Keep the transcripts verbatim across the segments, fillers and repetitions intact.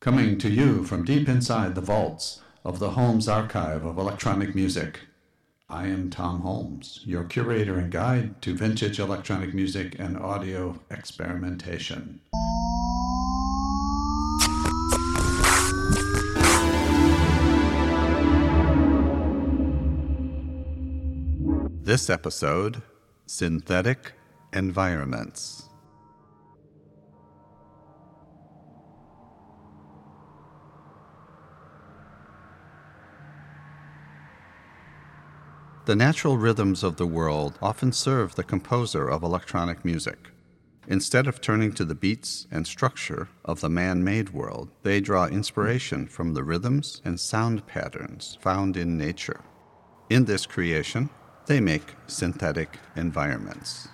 coming to you from deep inside the vaults of the Holmes Archive of Electronic Music. I am Tom Holmes, your curator and guide to vintage electronic music and audio experimentation. This episode, Synthetic Environments. The natural rhythms of the world often serve the composer of electronic music. Instead of turning to the beats and structure of the man-made world, they draw inspiration from the rhythms and sound patterns found in nature. In this creation, they make synthetic environments.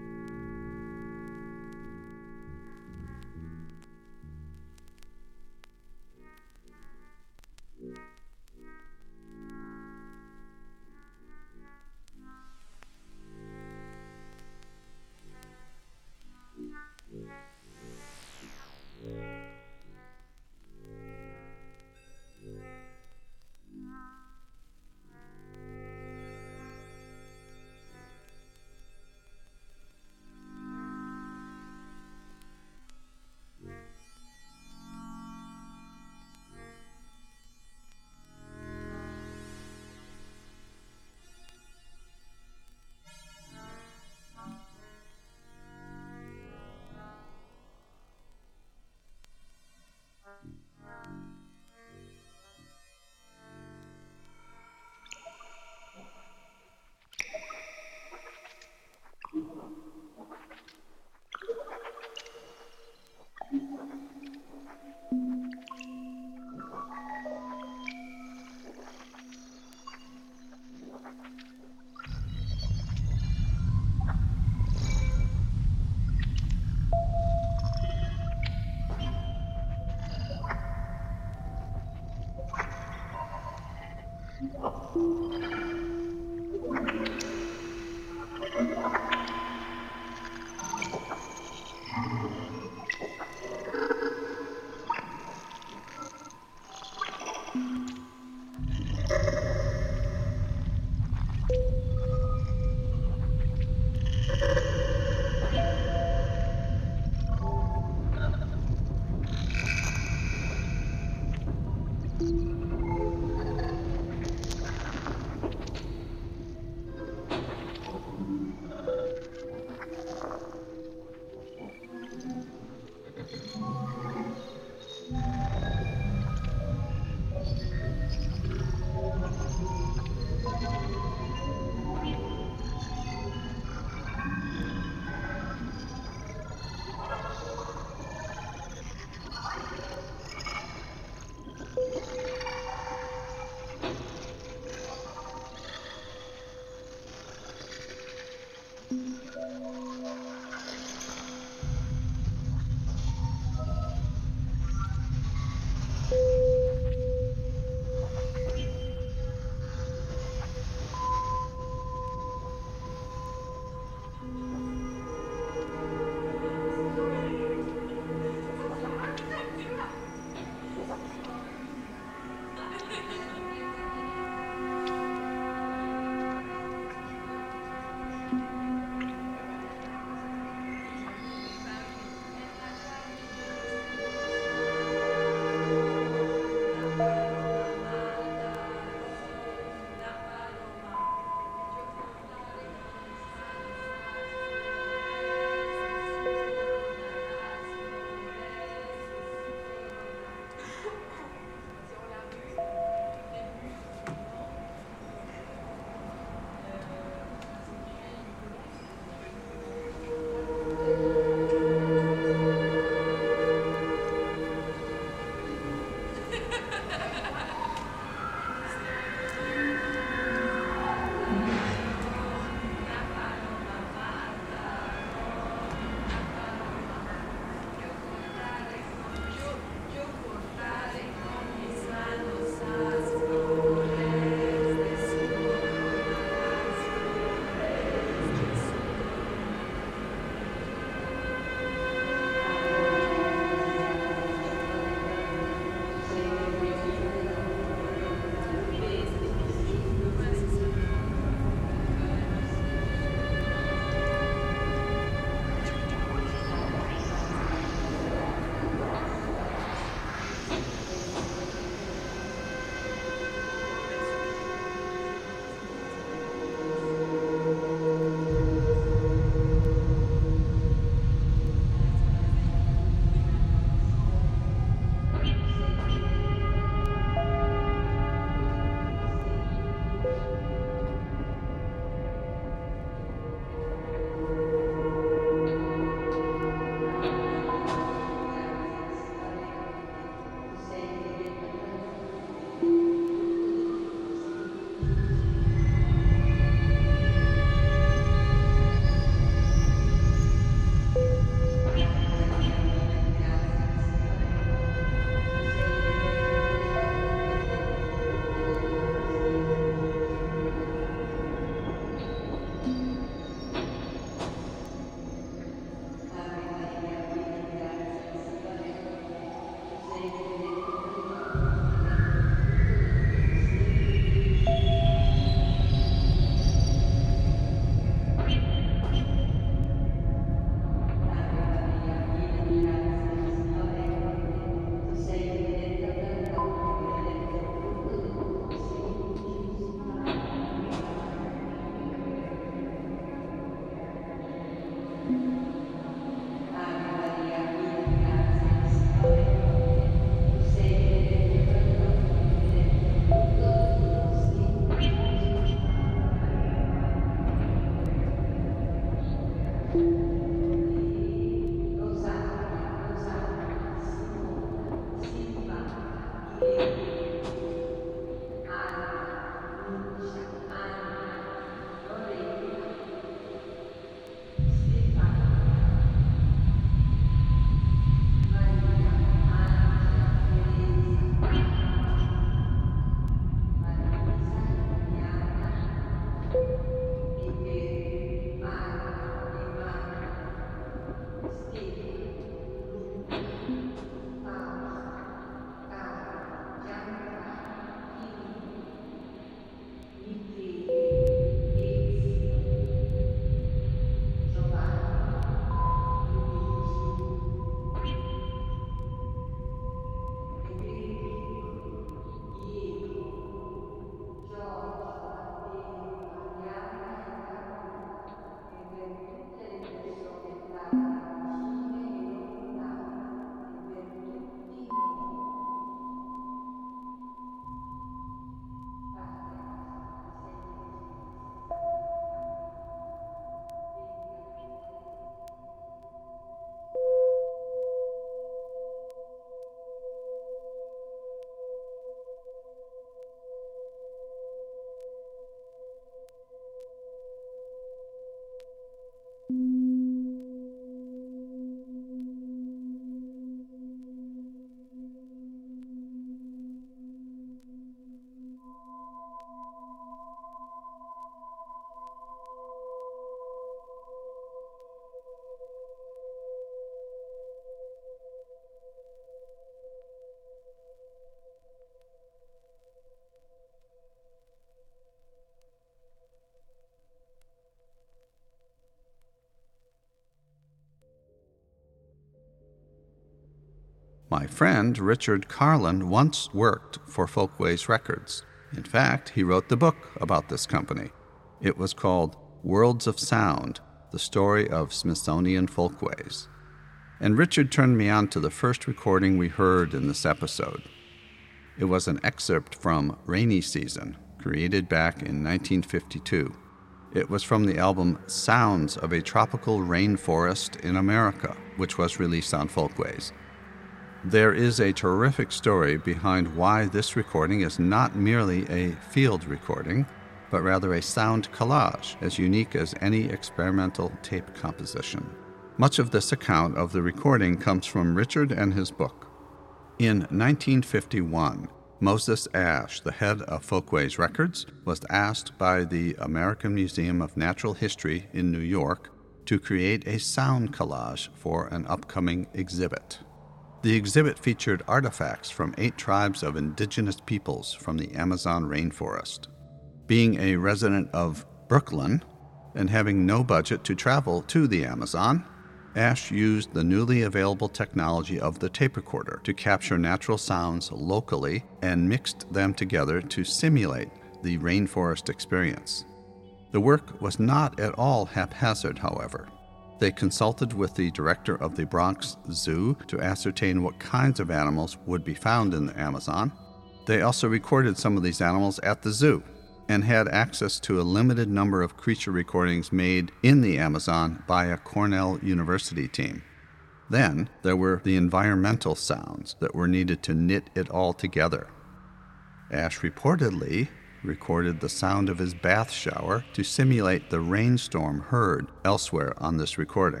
My friend Richard Carlin once worked for Folkways Records. In fact, he wrote the book about this company. It was called Worlds of Sound, the Story of Smithsonian Folkways. And Richard turned me on to the first recording we heard in this episode. It was an excerpt from Rainy Season, created back in nineteen fifty-two. It was from the album Sounds of a Tropical Rainforest in America, which was released on Folkways. There is a terrific story behind why this recording is not merely a field recording, but rather a sound collage as unique as any experimental tape composition. Much of this account of the recording comes from Richard and his book. In nineteen fifty-one, Moses Ash, the head of Folkways Records, was asked by the American Museum of Natural History in New York to create a sound collage for an upcoming exhibit. The exhibit featured artifacts from eight tribes of indigenous peoples from the Amazon rainforest. Being a resident of Brooklyn and having no budget to travel to the Amazon, Ash used the newly available technology of the tape recorder to capture natural sounds locally and mixed them together to simulate the rainforest experience. The work was not at all haphazard, however. They consulted with the director of the Bronx Zoo to ascertain what kinds of animals would be found in the Amazon. They also recorded some of these animals at the zoo and had access to a limited number of creature recordings made in the Amazon by a Cornell University team. Then there were the environmental sounds that were needed to knit it all together. Ash reportedly recorded the sound of his bath shower to simulate the rainstorm heard elsewhere on this recording.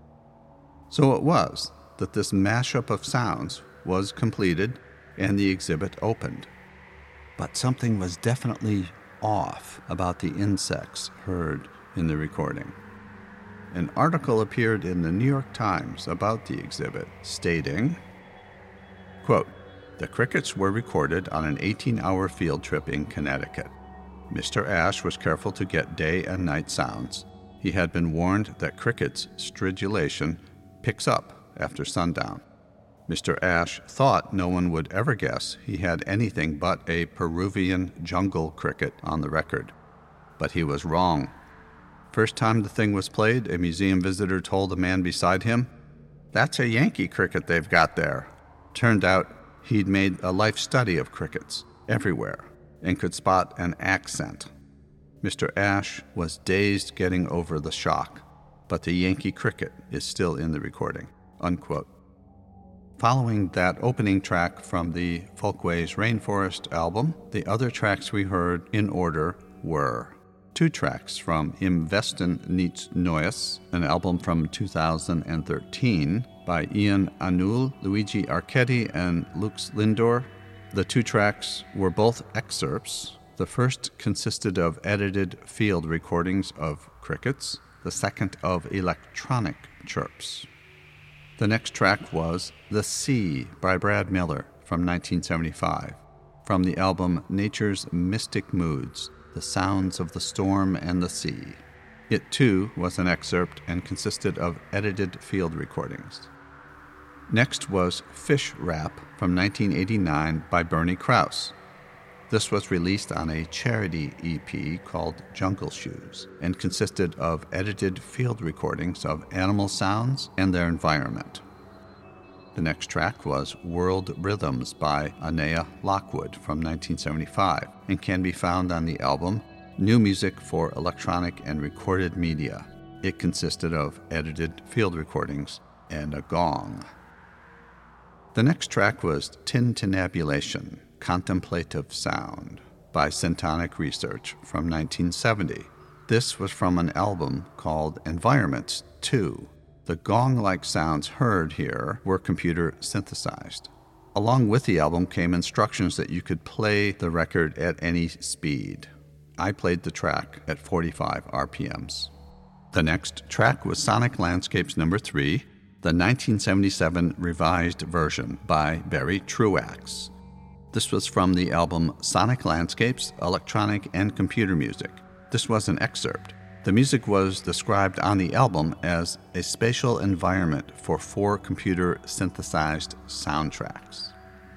So it was that this mashup of sounds was completed and the exhibit opened. But something was definitely off about the insects heard in the recording. An article appeared in the New York Times about the exhibit, stating, quote, "The crickets were recorded on an eighteen-hour field trip in Connecticut. Mister Ash was careful to get day and night sounds. He had been warned that crickets' stridulation picks up after sundown. Mister Ash thought no one would ever guess he had anything but a Peruvian jungle cricket on the record. But he was wrong. First time the thing was played, a museum visitor told the man beside him, 'That's a Yankee cricket they've got there.' Turned out he'd made a life study of crickets everywhere and could spot an accent. Mister Ash was dazed getting over the shock, but the Yankee cricket is still in the recording." Unquote. Following that opening track from the Folkways Rainforest album, the other tracks we heard in order were two tracks from Im Westen niets Neues, an album from two thousand thirteen by Ian Anul, Luigi Archetti, and Lux Lindor. The two tracks were both excerpts. The first consisted of edited field recordings of crickets, the second of electronic chirps. The next track was The Sea by Brad Miller from nineteen seventy-five, from the album Nature's Mystic Moods, The Sounds of the Storm and the Sea. It too was an excerpt and consisted of edited field recordings. Next was Fish Rap from nineteen eighty-nine by Bernie Krause. This was released on a charity E P called Jungle Shoes and consisted of edited field recordings of animal sounds and their environment. The next track was World Rhythms by Anea Lockwood from nineteen seventy-five and can be found on the album New Music for Electronic and Recorded Media. It consisted of edited field recordings and a gong. The next track was Tintinnabulation, Contemplative Sound by Syntonic Research from nineteen seventy. This was from an album called Environments two. The gong-like sounds heard here were computer synthesized. Along with the album came instructions that you could play the record at any speed. I played the track at forty-five R P Ms. The next track was Sonic Landscapes number three, the nineteen seventy-seven revised version by Barry Truax. This was from the album Sonic Landscapes, Electronic and Computer Music. This was an excerpt. The music was described on the album as a spatial environment for four computer-synthesized soundtracks.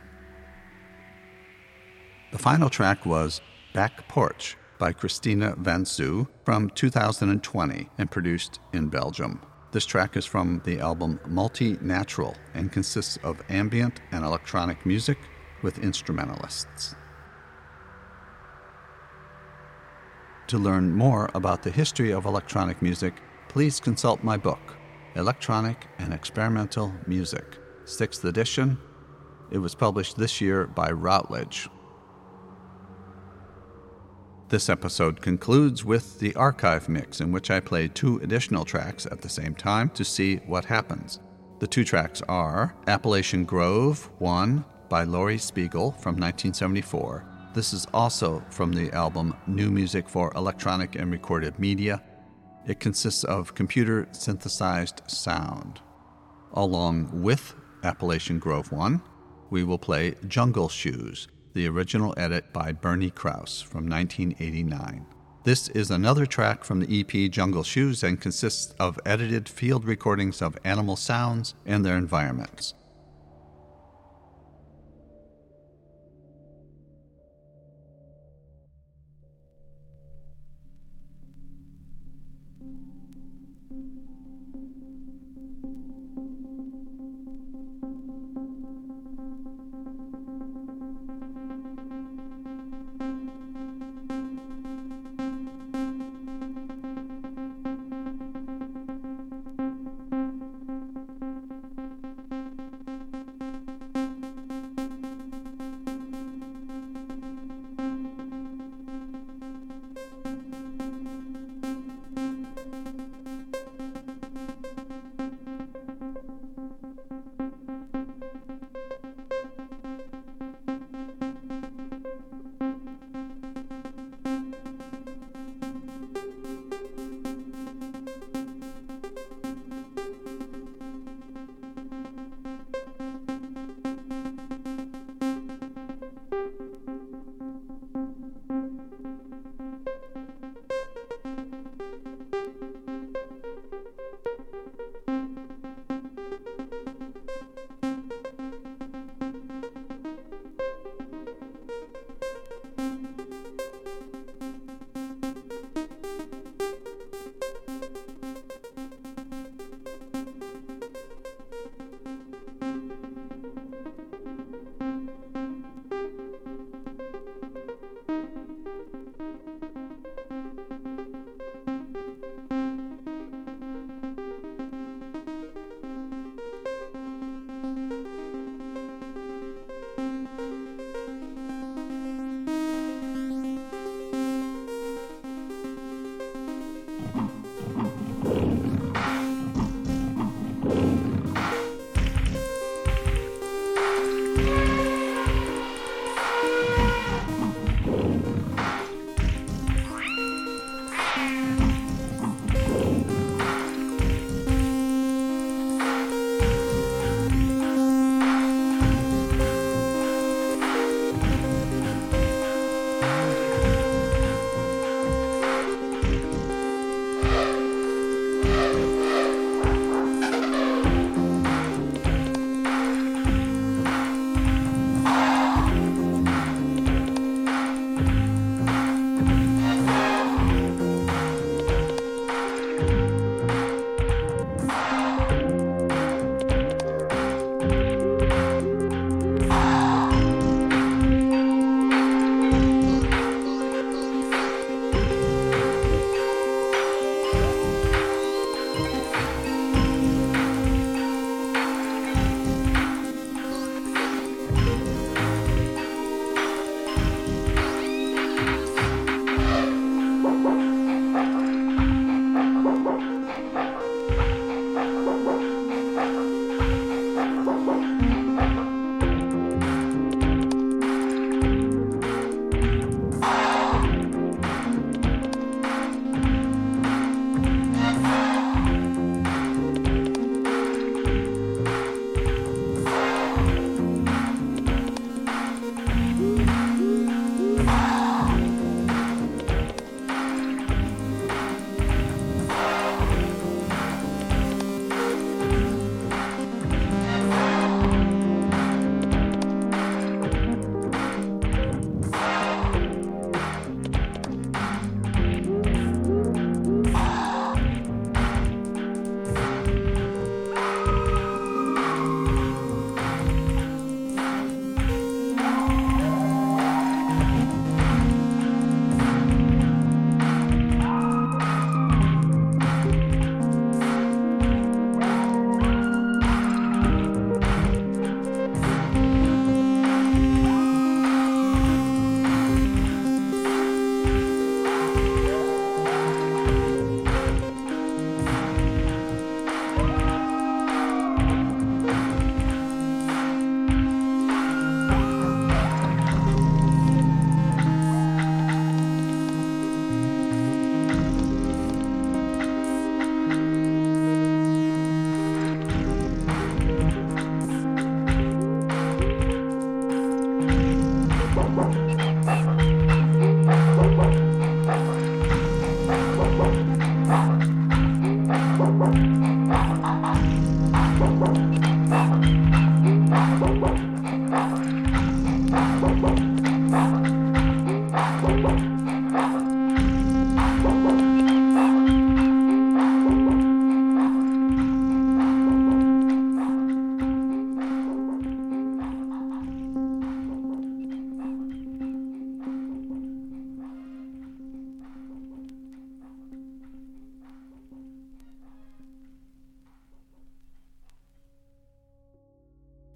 The final track was Back Porch by Christina Van Zyl from two thousand twenty and produced in Belgium. This track is from the album Multi-Natural and consists of ambient and electronic music with instrumentalists. To learn more about the history of electronic music, please consult my book, Electronic and Experimental Music, sixth edition. It was published this year by Routledge. This episode concludes with the archive mix, in which I play two additional tracks at the same time to see what happens. The two tracks are Appalachian Grove one by Laurie Spiegel from nineteen seventy-four. This is also from the album New Music for Electronic and Recorded Media. It consists of computer-synthesized sound. Along with Appalachian Grove one, we will play Jungle Shoes, the original edit by Bernie Krause from nineteen eighty-nine. This is another track from the E P Jungle Shoes and consists of edited field recordings of animal sounds and their environments.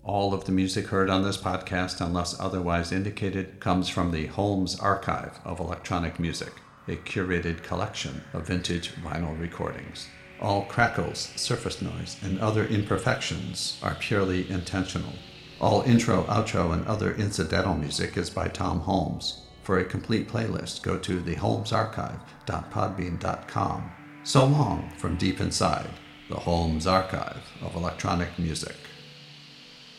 All of the music heard on this podcast, unless otherwise indicated, comes from the Holmes Archive of Electronic Music, a curated collection of vintage vinyl recordings. All crackles, surface noise, and other imperfections are purely intentional. All intro, outro, and other incidental music is by Tom Holmes. For a complete playlist, go to the holmes archive dot podbean dot com. So long from deep inside the Holmes Archive of Electronic Music.